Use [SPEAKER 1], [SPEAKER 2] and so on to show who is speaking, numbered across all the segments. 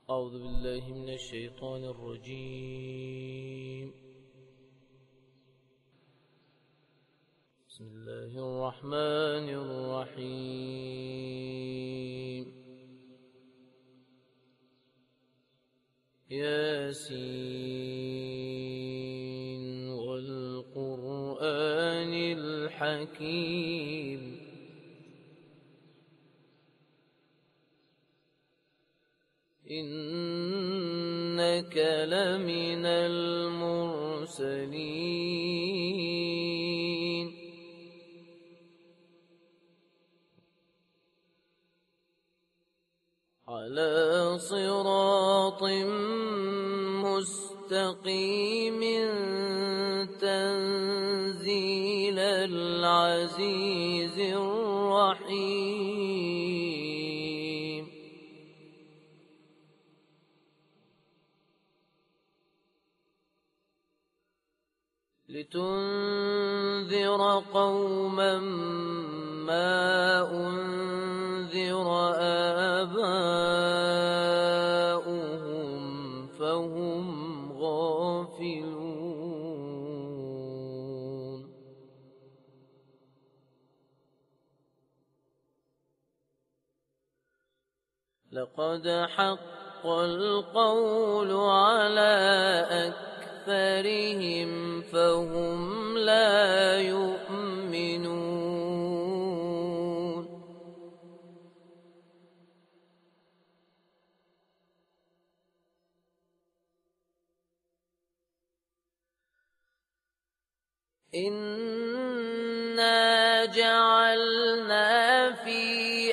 [SPEAKER 1] أعوذ بالله من الشيطان الرجيم. بسم الله الرحمن الرحيم. ياسين والقرآن الحكيم. إنك لمن المرسلين. على صراط مستقيم تنزيل العزيز الرحيم. لتنذر قوما ما أنذر آباؤهم فهم غافلون. لقد حق القول على أكثرهم فهم لا يؤمنون. إنا جعلنا في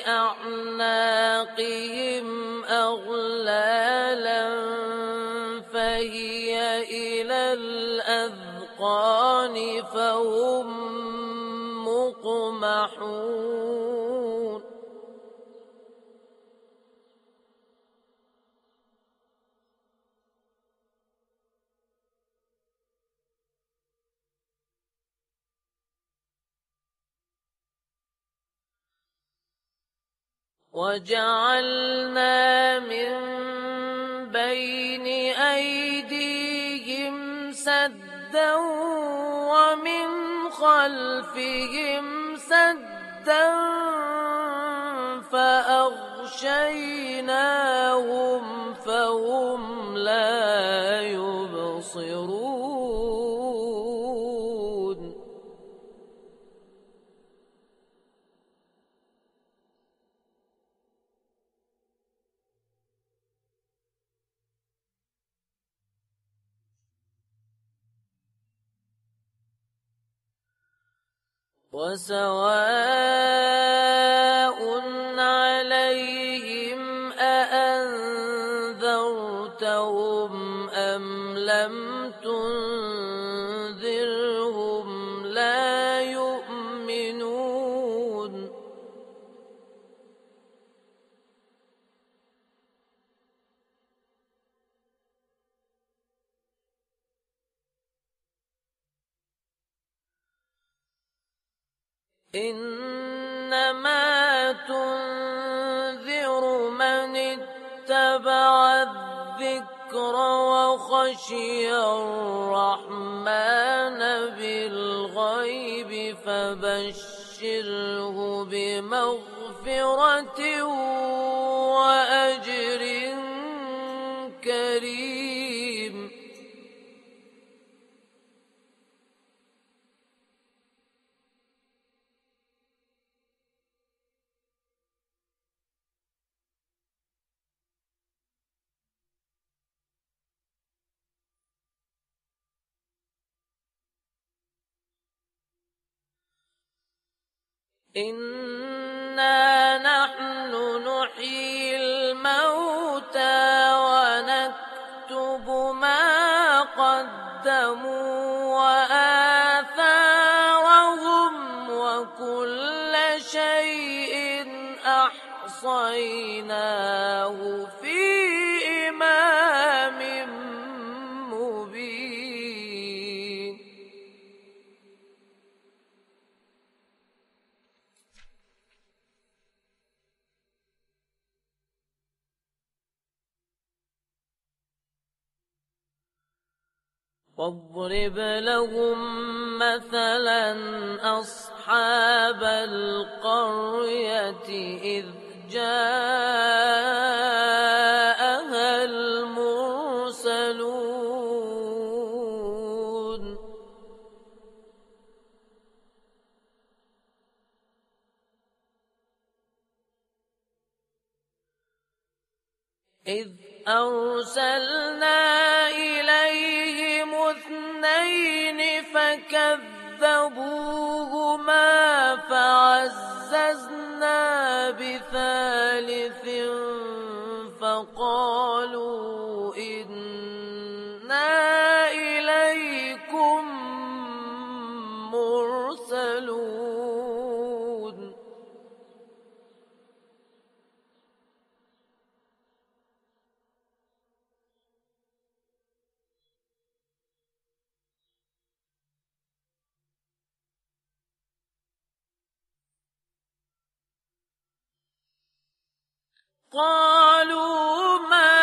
[SPEAKER 1] أعناقهم أغلالا فهي إلى الأذقان فهم مقمحون. وجعلنا من بين أيديهم سدا ومن خلفهم سدا فأغشيناهم فهم لا يبصرون. وسواء عليهم أأنذرتهم أم لم تنذرهم لا يؤمنون. إنما تنذر من اتبع الذكر وخشي الرحمن بالغيب فبشره بمغفرة وأجر كريم. إنا نحن نحيي الموتى ونكتب ما قدموا وآثارهم وكل شيء أحصيناه في إمام مبين. واضرب لهم مثلا أصحاب القرية إذ جاءها المرسلون إذ أرسلنا إليهم اثنين فكذبوهما فعززنا بثالث فقالوا إنا إليكم مرسلون قالوا ما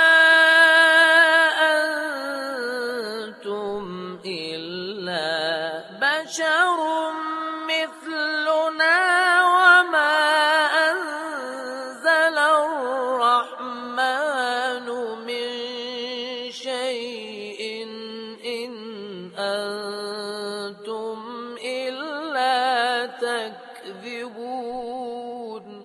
[SPEAKER 1] أنتم إلا بشر مثلنا وما أنزل الرحمن من شيء إن أنتم إلا تكذبون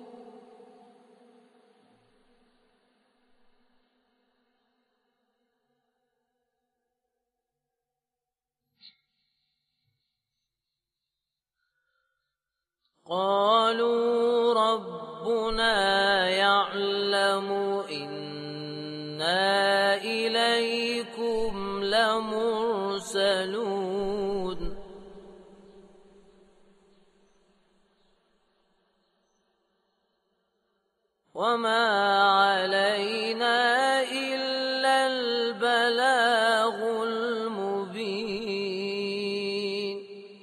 [SPEAKER 1] قالوا ربنا يعلم إنا إليكم لمرسلون وما علينا إلا البلاغ المبين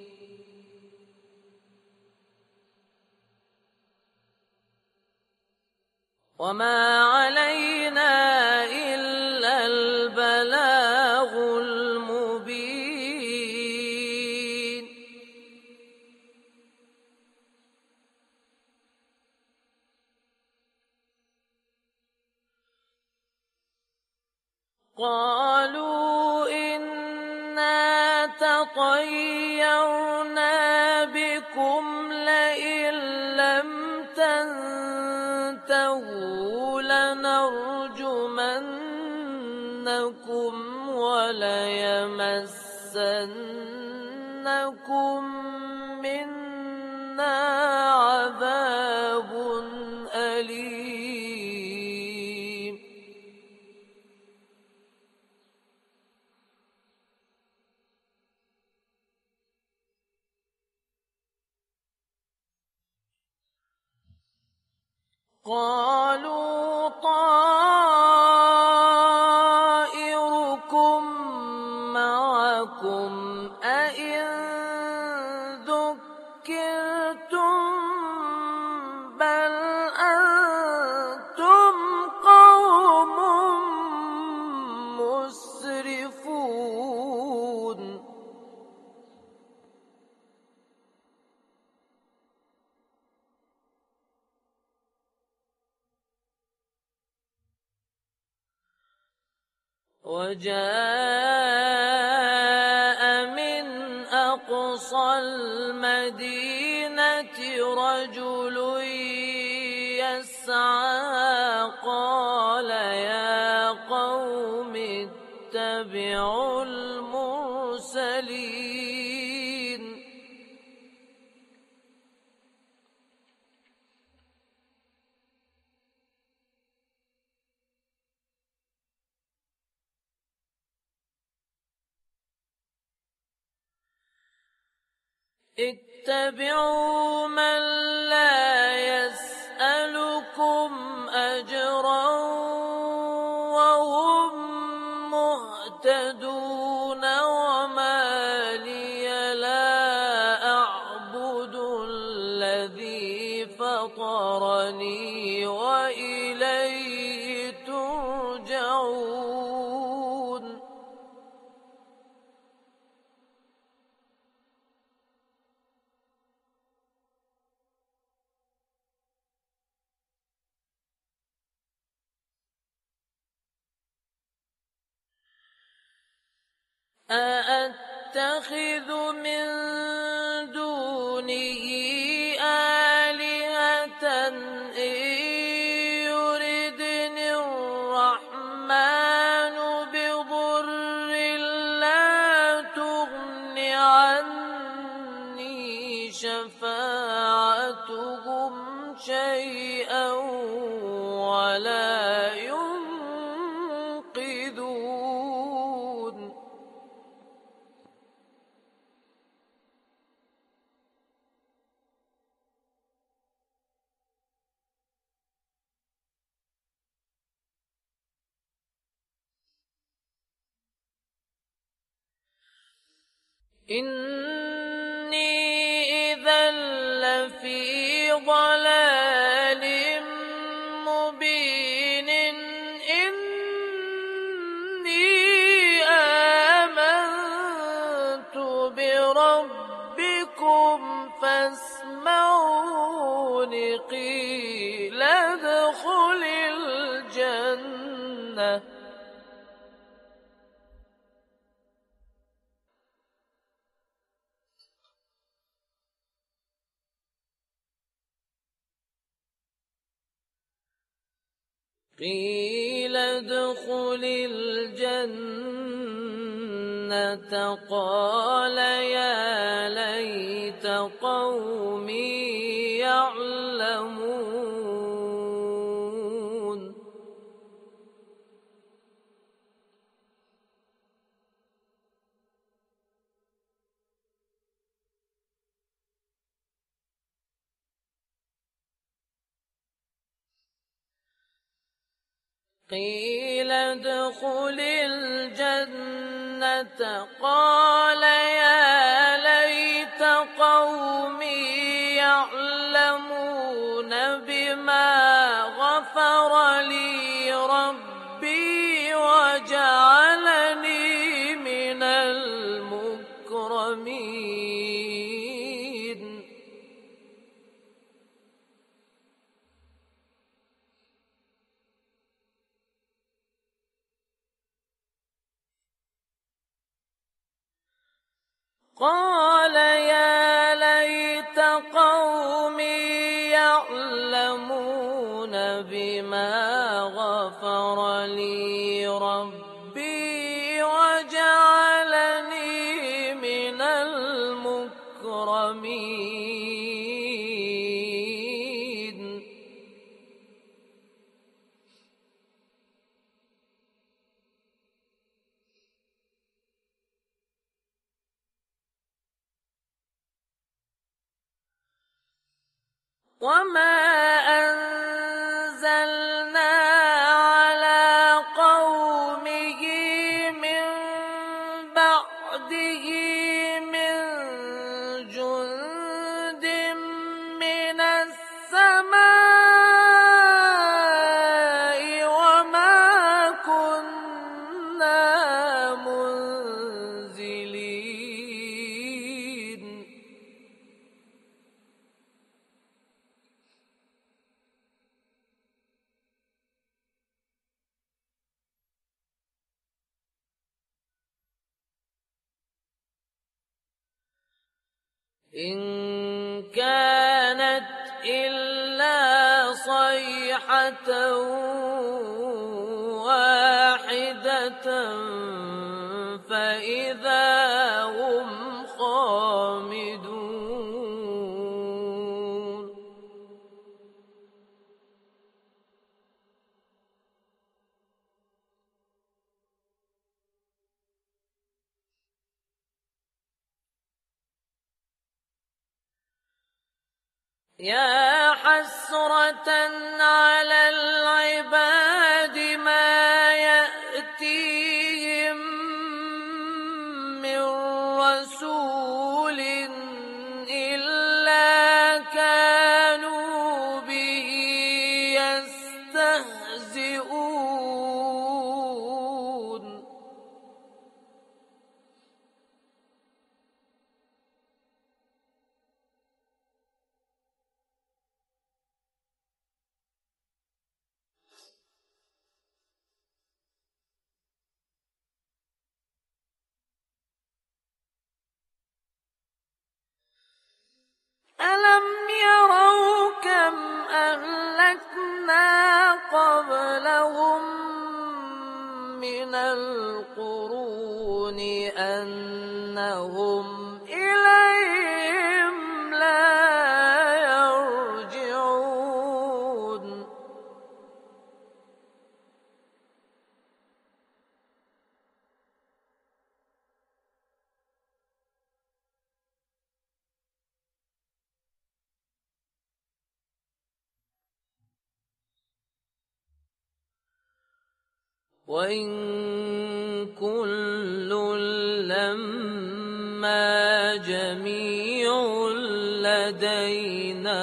[SPEAKER 1] وما علينا إلا البلاغ المبين قالوا إنا تطيرنا بكم لئن لم تنتهوا لنرجمنكم وليمسنكم منا عذاب أليم قالوا طائركم معكم أئن ذكرتم بل أنتم قوم مسرفون وجاء من أقصى المدينة رجل يسعى قال يا قوم اتبعوا المرسلين اتبعوا من لا يسألكم أجرا وهم مهتدون وما لي لا أعبد الذي فطرني وإليه ترجعون أأتخذ من دونه آلهة إن يردني الرحمن بضر لا تغن عني شفاعتهم شيئا ولا ينقذون. إني إذا لفي ضلال مبين. إني آمنت بربكم فاسمعون. قيل ادخل الجنة. قيل ادخل الجنة قال يا ليت قومي يعلمون. قيل ادخل الجنة قال يا ليت قومي يعلمون بما غفر لي ربي وجعلني من المكرمين. قال يا ليت قومي يعلمون بما غفر لي ربي وجعلني من المكرمين. وما أنزلنا على قومه من بعده من جند من السماء وما كنا منزلين. إن كانت إلا صيحة واحدة فإذا هم خامدون. يا حسرة على العباد ما يأتيهم من رسول إلا كانوا به يستهزئون. ألم يروا كم أهلكنا قبلهم من القرون أنهم إليهم لا يرجعون وإن كل لما جميع لدينا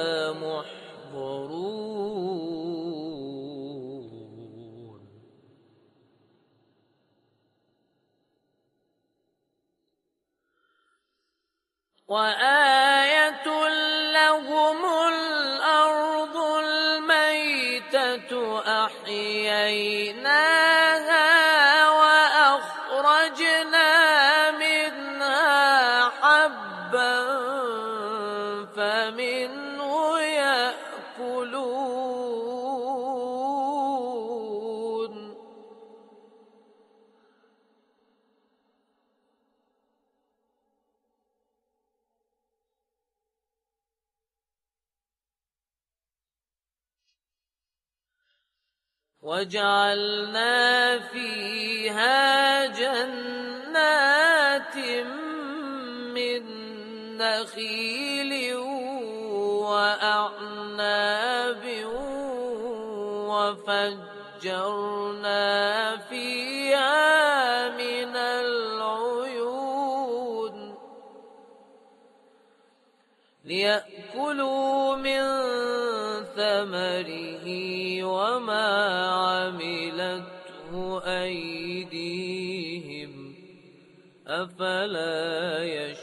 [SPEAKER 1] محضرون وآية لهم الأرض الميتة أحييناها وأخرجنا منها حبا فمنه يأكلون وجعلنا فيها جنات من نخيل وأعناب وفجرنا فيها من العيون ليأكلوا من ثمره وما عملته أيديهم أفلا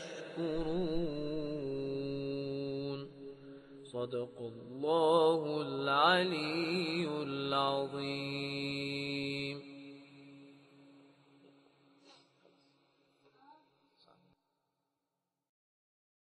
[SPEAKER 1] يشكرون صدق الله العلي العظيم.